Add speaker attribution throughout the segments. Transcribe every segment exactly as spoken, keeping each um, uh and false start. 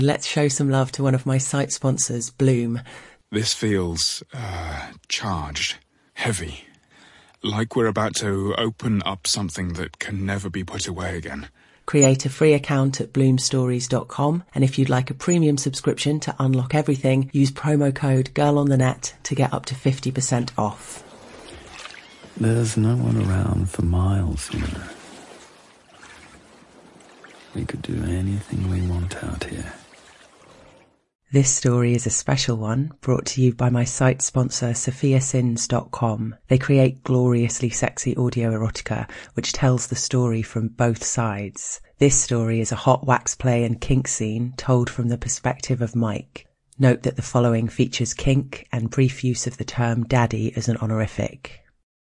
Speaker 1: Let's show some love to one of my site sponsors, Bloom.
Speaker 2: This feels, uh, charged, heavy. Like we're about to open up something that can never be put away again.
Speaker 1: Create a free account at bloom stories dot com, and if you'd like a premium subscription to unlock everything, use promo code GIRLONTHENET to get up to fifty percent off.
Speaker 3: There's no one around for miles here. We could do anything we want out here.
Speaker 1: This story is a special one, brought to you by my site sponsor, sophia sins dot com. They create gloriously sexy audio erotica, which tells the story from both sides. This story is a hot wax play and kink scene told from the perspective of Mike. Note that the following features kink and brief use of the term daddy as an honorific.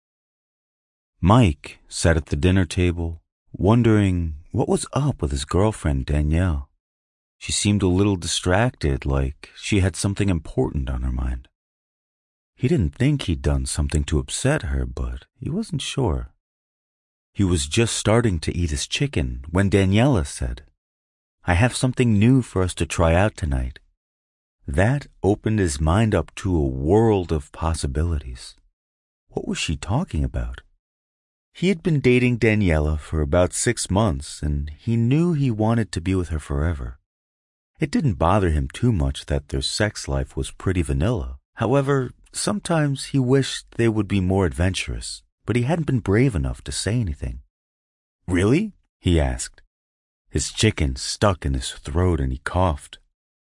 Speaker 4: Mike sat at the dinner table, wondering what was up with his girlfriend Danielle. She seemed a little distracted, like she had something important on her mind. He didn't think he'd done something to upset her, but he wasn't sure. He was just starting to eat his chicken when Daniela said, "I have something new for us to try out tonight." That opened his mind up to a world of possibilities. What was she talking about? He had been dating Daniela for about six months, and he knew he wanted to be with her forever. It didn't bother him too much that their sex life was pretty vanilla. However, sometimes he wished they would be more adventurous, but he hadn't been brave enough to say anything. "Really?" he asked. His chicken stuck in his throat and he coughed.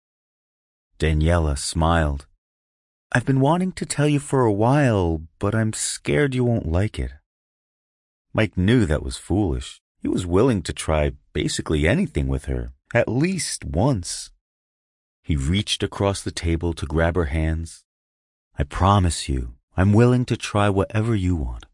Speaker 4: Daniela smiled. "I've been wanting to tell you for a while, but I'm scared you won't like it." Mike knew that was foolish. He was willing to try basically anything with her, at least once. He reached across the table to grab her hands. "I promise you, I'm willing to try whatever you want."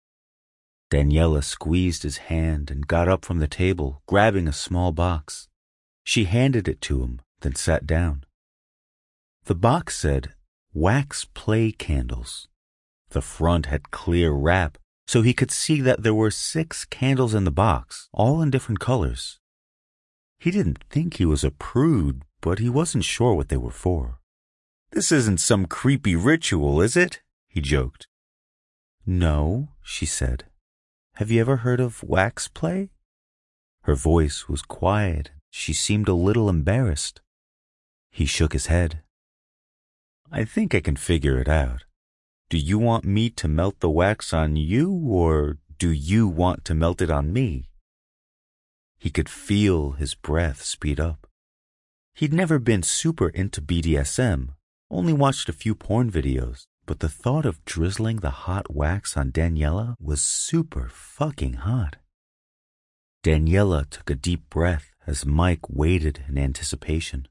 Speaker 4: Daniela squeezed his hand and got up from the table, grabbing a small box. She handed it to him, then sat down. The box said, "Wax Play Candles." The front had clear wrap, so he could see that there were six candles in the box, all in different colors. He didn't think he was a prude, but he wasn't sure what they were for. "This isn't some creepy ritual, is it?" he joked. "No," she said. "Have you ever heard of wax play?" Her voice was quiet. She seemed a little embarrassed. He shook his head. "I think I can figure it out. Do you want me to melt the wax on you, or do you want to melt it on me?" He could feel his breath speed up. He'd never been super into B D S M, only watched a few porn videos, but the thought of drizzling the hot wax on Daniela was super fucking hot. Daniela took a deep breath as Mike waited in anticipation.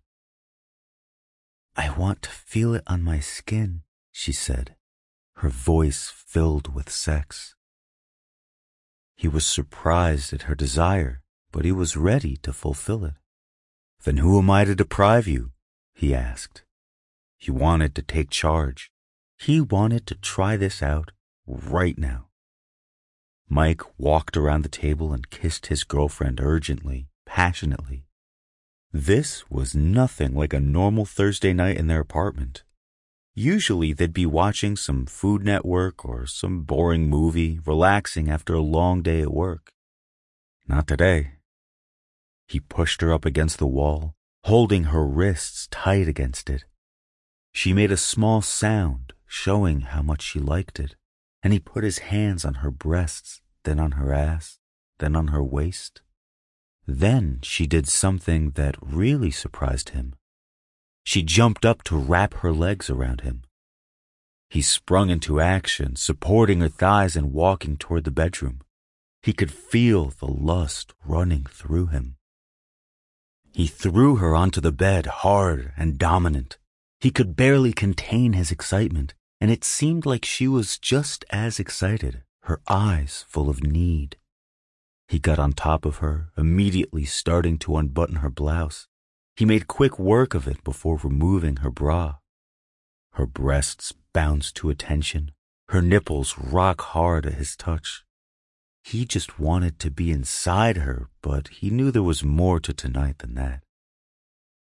Speaker 4: "I want to feel it on my skin," she said, her voice filled with sex. He was surprised at her desire, but he was ready to fulfill it. "Then who am I to deprive you?" he asked. He wanted to take charge. He wanted to try this out right now. Mike walked around the table and kissed his girlfriend urgently, passionately. This was nothing like a normal Thursday night in their apartment. Usually they'd be watching some Food Network or some boring movie, relaxing after a long day at work. Not today. He pushed her up against the wall, holding her wrists tight against it. She made a small sound, showing how much she liked it, and he put his hands on her breasts, then on her ass, then on her waist. Then she did something that really surprised him. She jumped up to wrap her legs around him. He sprung into action, supporting her thighs and walking toward the bedroom. He could feel the lust running through him. He threw her onto the bed, hard and dominant. He could barely contain his excitement, and it seemed like she was just as excited, her eyes full of need. He got on top of her, immediately starting to unbutton her blouse. He made quick work of it before removing her bra. Her breasts bounced to attention, her nipples rock hard at his touch. He just wanted to be inside her, but he knew there was more to tonight than that.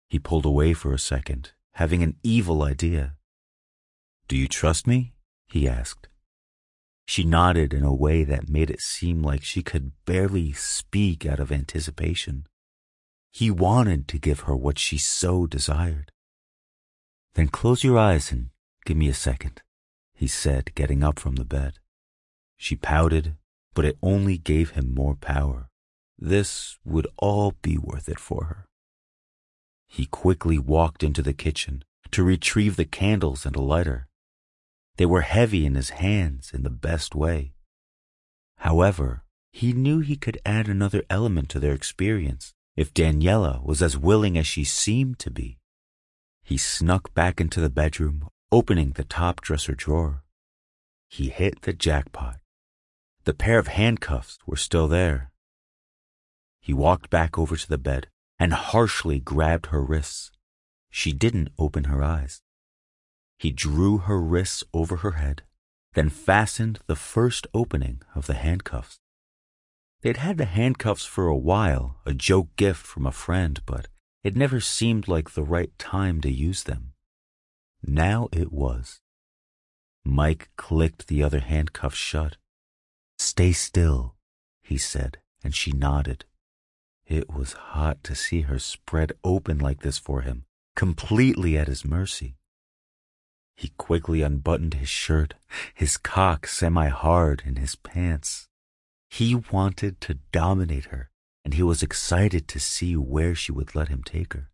Speaker 4: He pulled away for a second, having an evil idea. "Do you trust me?" he asked. She nodded in a way that made it seem like she could barely speak out of anticipation. He wanted to give her what she so desired. "Then close your eyes and give me a second," he said, getting up from the bed. She pouted, but it only gave him more power. This would all be worth it for her. He quickly walked into the kitchen to retrieve the candles and a lighter. They were heavy in his hands in the best way. However, he knew he could add another element to their experience if Daniela was as willing as she seemed to be. He snuck back into the bedroom, opening the top dresser drawer. He hit the jackpot. The pair of handcuffs were still there. He walked back over to the bed and harshly grabbed her wrists. She didn't open her eyes. He drew her wrists over her head, then fastened the first opening of the handcuffs. They'd had the handcuffs for a while, a joke gift from a friend, but it never seemed like the right time to use them. Now it was. Mike clicked the other handcuff shut. "Stay still," he said, and she nodded. It was hot to see her spread open like this for him, completely at his mercy. He quickly unbuttoned his shirt, his cock semi-hard in his pants. He wanted to dominate her, and he was excited to see where she would let him take her.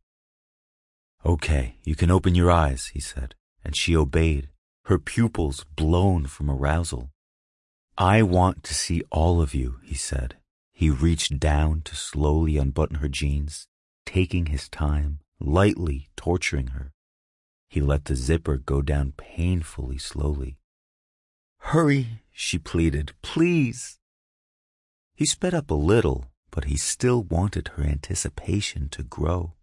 Speaker 4: "Okay, you can open your eyes," he said, and she obeyed, her pupils blown from arousal. "I want to see all of you," he said. He reached down to slowly unbutton her jeans, taking his time, lightly torturing her. He let the zipper go down painfully slowly. "Hurry," she pleaded, "please." He sped up a little, but he still wanted her anticipation to grow.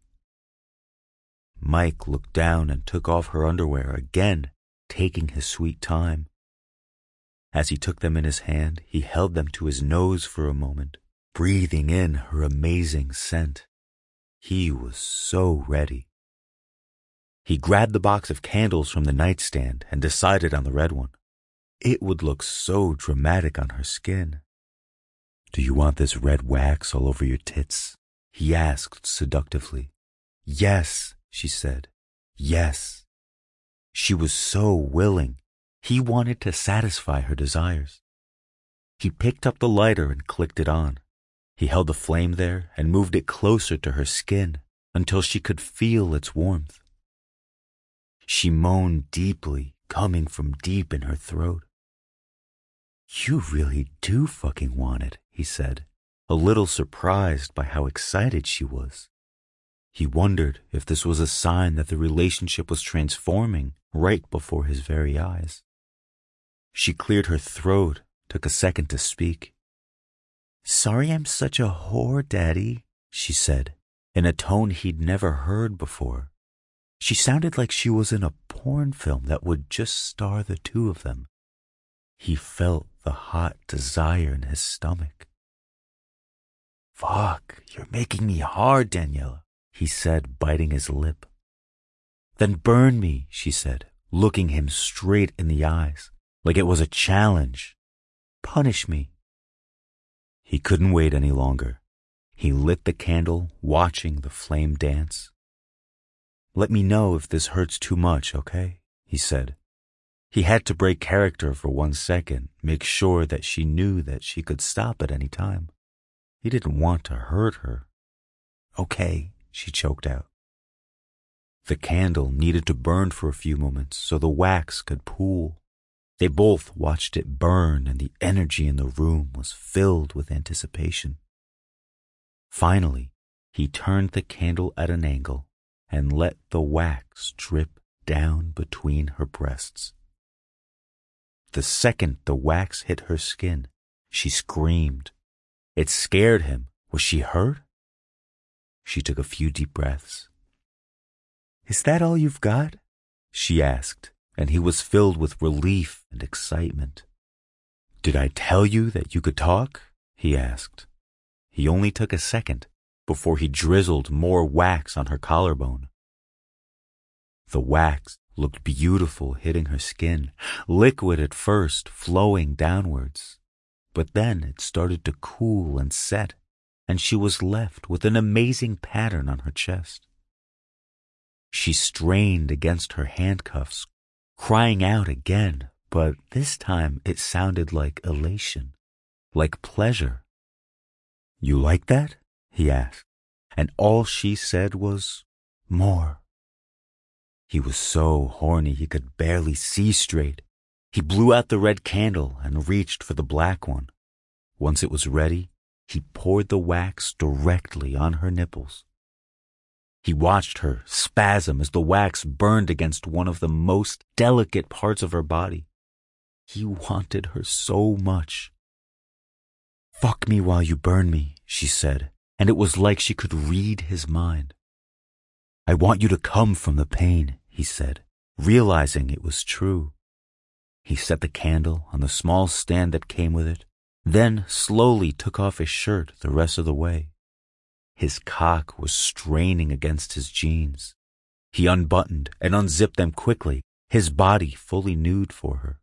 Speaker 4: Mike looked down and took off her underwear again, taking his sweet time. As he took them in his hand, he held them to his nose for a moment, breathing in her amazing scent. He was so ready. He grabbed the box of candles from the nightstand and decided on the red one. It would look so dramatic on her skin. "Do you want this red wax all over your tits?" he asked seductively. "Yes," she said. "Yes." She was so willing. He wanted to satisfy her desires. He picked up the lighter and clicked it on. He held the flame there and moved it closer to her skin until she could feel its warmth. She moaned deeply, coming from deep in her throat. "You really do fucking want it," he said, a little surprised by how excited she was. He wondered if this was a sign that the relationship was transforming right before his very eyes. She cleared her throat, took a second to speak. "Sorry I'm such a whore, Daddy," she said, in a tone he'd never heard before. She sounded like she was in a porn film that would just star the two of them. He felt the hot desire in his stomach. "Fuck, you're making me hard, Daniela," he said, biting his lip. "Then burn me," she said, looking him straight in the eyes, like it was a challenge. "Punish me." He couldn't wait any longer. He lit the candle, watching the flame dance. "Let me know if this hurts too much, okay?" he said. He had to break character for one second, make sure that she knew that she could stop at any time. He didn't want to hurt her. "Okay," she choked out. The candle needed to burn for a few moments so the wax could pool. They both watched it burn, and the energy in the room was filled with anticipation. Finally, he turned the candle at an angle and let the wax drip down between her breasts. The second the wax hit her skin, she screamed. It scared him. Was she hurt? She took a few deep breaths. "Is that all you've got?" she asked, and he was filled with relief and excitement. "Did I tell you that you could talk?" he asked. He only took a second, before he drizzled more wax on her collarbone. The wax looked beautiful hitting her skin, liquid at first, flowing downwards. But then it started to cool and set, and she was left with an amazing pattern on her chest. She strained against her handcuffs, crying out again, but this time it sounded like elation, like pleasure. "You like that?" he asked, and all she said was, "More." He was so horny he could barely see straight. He blew out the red candle and reached for the black one. Once it was ready, he poured the wax directly on her nipples. He watched her spasm as the wax burned against one of the most delicate parts of her body. He wanted her so much. "Fuck me while you burn me," she said, and it was like she could read his mind. "I want you to come from the pain," he said, realizing it was true. He set the candle on the small stand that came with it, then slowly took off his shirt the rest of the way. His cock was straining against his jeans. He unbuttoned and unzipped them quickly, his body fully nude for her.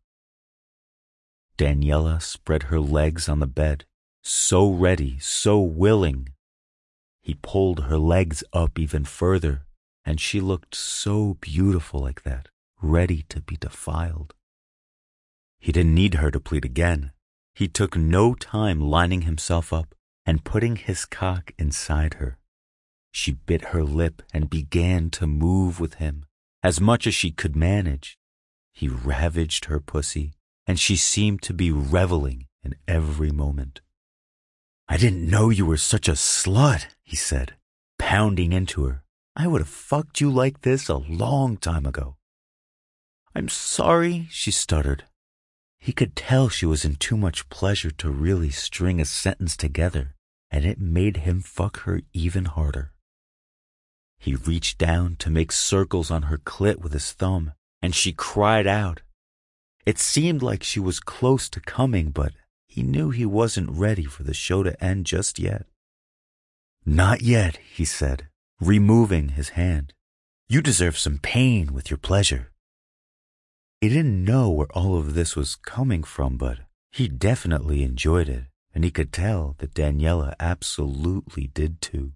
Speaker 4: Daniela spread her legs on the bed, so ready, so willing. He pulled her legs up even further, and she looked so beautiful like that, ready to be defiled. He didn't need her to plead again. He took no time lining himself up and putting his cock inside her. She bit her lip and began to move with him, as much as she could manage. He ravaged her pussy, and she seemed to be reveling in every moment. "I didn't know you were such a slut," he said, pounding into her. "I would have fucked you like this a long time ago." "I'm sorry," she stuttered. He could tell she was in too much pleasure to really string a sentence together, and it made him fuck her even harder. He reached down to make circles on her clit with his thumb, and she cried out. It seemed like she was close to coming, but he knew he wasn't ready for the show to end just yet. "Not yet," he said, removing his hand. "You deserve some pain with your pleasure." He didn't know where all of this was coming from, but he definitely enjoyed it, and he could tell that Daniela absolutely did too.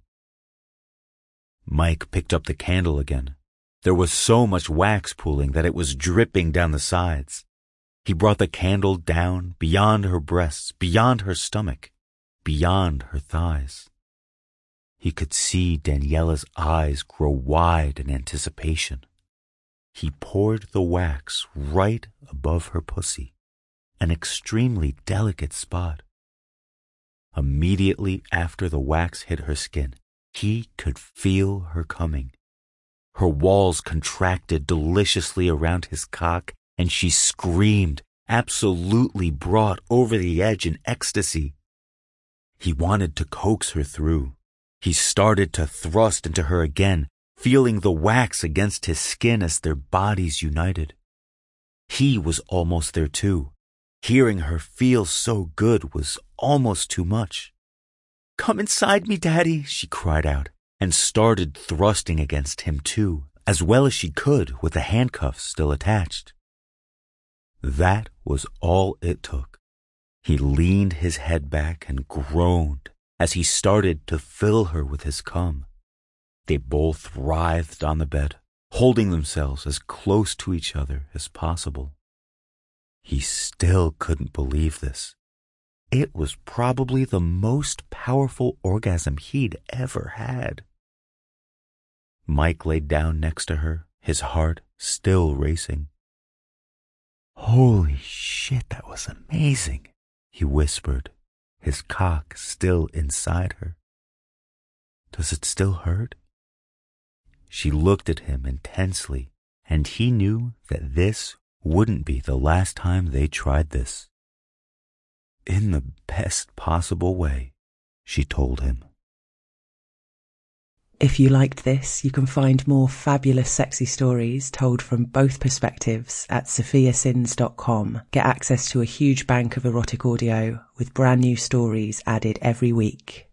Speaker 4: Mike picked up the candle again. There was so much wax pooling that it was dripping down the sides. He brought the candle down beyond her breasts, beyond her stomach, beyond her thighs. He could see Daniela's eyes grow wide in anticipation. He poured the wax right above her pussy, an extremely delicate spot. Immediately after the wax hit her skin, he could feel her coming. Her walls contracted deliciously around his cock, and she screamed, absolutely brought over the edge in ecstasy. He wanted to coax her through. He started to thrust into her again, feeling the wax against his skin as their bodies united. He was almost there too. Hearing her feel so good was almost too much. "Come inside me, Daddy," she cried out, and started thrusting against him too, as well as she could with the handcuffs still attached. That was all it took. He leaned his head back and groaned as he started to fill her with his cum. They both writhed on the bed, holding themselves as close to each other as possible. He still couldn't believe this. It was probably the most powerful orgasm he'd ever had. Mike laid down next to her, his heart still racing. "Holy shit, that was amazing," he whispered, his cock still inside her. "Does it still hurt?" She looked at him intensely, and he knew that this wouldn't be the last time they tried this. "In the best possible way," she told him.
Speaker 1: If you liked this, you can find more fabulous sexy stories told from both perspectives at sophia sins dot com. Get access to a huge bank of erotic audio with brand new stories added every week.